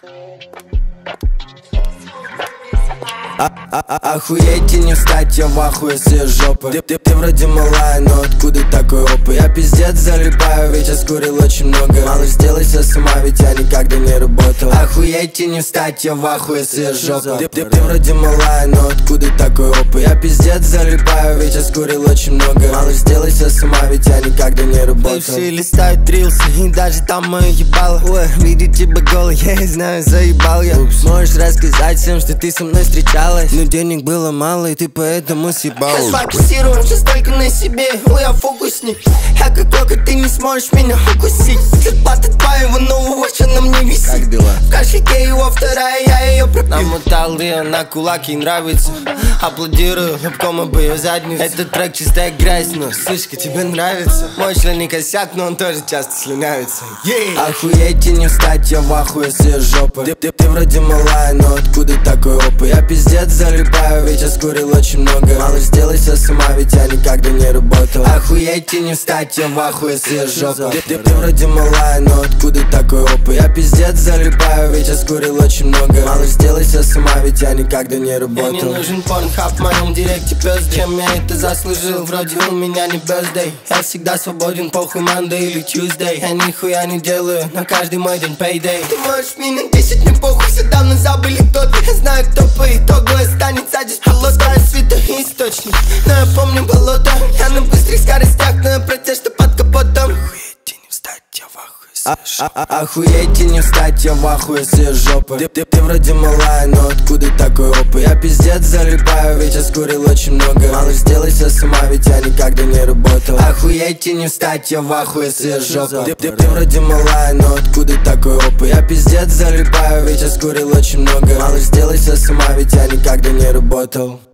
Охуеть и не встать, я в ахуе с её жопы. Ты вроде малая, но откуда такой опыт? Я пиздец залипаю, ведь я скурил очень много. Малыш, сделайся сама, ведь я никогда не работал. Охуеть и не встать, я в ахуе с её жопы. Ты вроде малая, но откуда такой опыт? Я пиздец залипаю, ведь я скурил очень много. Малыш, сделайся сама, ведь я никогда не работал. Бывшие листают рилсы, и даже там моё ебало. Ой, видеть тебя голый, я не знаю, заебал я. Можешь рассказать всем, что ты со мной встречалась, но денег было мало, и ты поэтому съебал. Я сфокусирован сейчас только на себе, я фокусник. Я как кока, ты не сможешь меня укусить. Зарплата твоего нового watcha на мне висит. Как дела? В кошельке его вторая, я ее пропил. Намотал ее на кулак, ей нравится. Аплодирую, лобком об ее задницу. Этот трек чистая грязь, но сучка, тебе нравится. Мой член не косяк, но он тоже часто слюнявится. Охуеть и не встать, я в ахуе с её жопы. Ты вроде малая, но откуда такой опыт? Я пиздец залипаю, ведь я скурил очень много. Малыш, сделайся сама, ведь я никогда не работал. Охуеть и не встать, я в ахуе с её жопы. Ты вроде малая, но откуда такой опыт? Я пиздец залипаю, ведь я скурил очень много. Малыш, сделайся сама, ведь я никогда не работал. Мне не нужен порнхаб в моем директе, пёс. Чем я это заслужил? Вроде у меня не birthday. Я всегда свободен, похуй Monday или Tuesday. Я нихуя не делаю, на каждый мой день payday. Ты можешь меня 10, мне похуй, все давно забыли кто ты. Я знаю, кто по итогу останется здесь полоска светоисточник. Но я помню болото, я на быстрых скоростях, но я про те, что под капотом. Охуеть и не встать, я в ахуе с её жопы. Охуеть и не встать, я в ахуе с её жопы. Ты вроде малая, но откуда такой опыт? Я пиздец залипаю, ведь я скурил очень много. Малыш, сделайся сама, ведь я никогда не работал. Охуеть и не встать, я в ахуе с её жопы. Ты вроде малая, но откуда такой опыт? Я пиздец залипаю, ведь я скурил очень много. Малыш, сделайся сама, ведь я никогда не работал.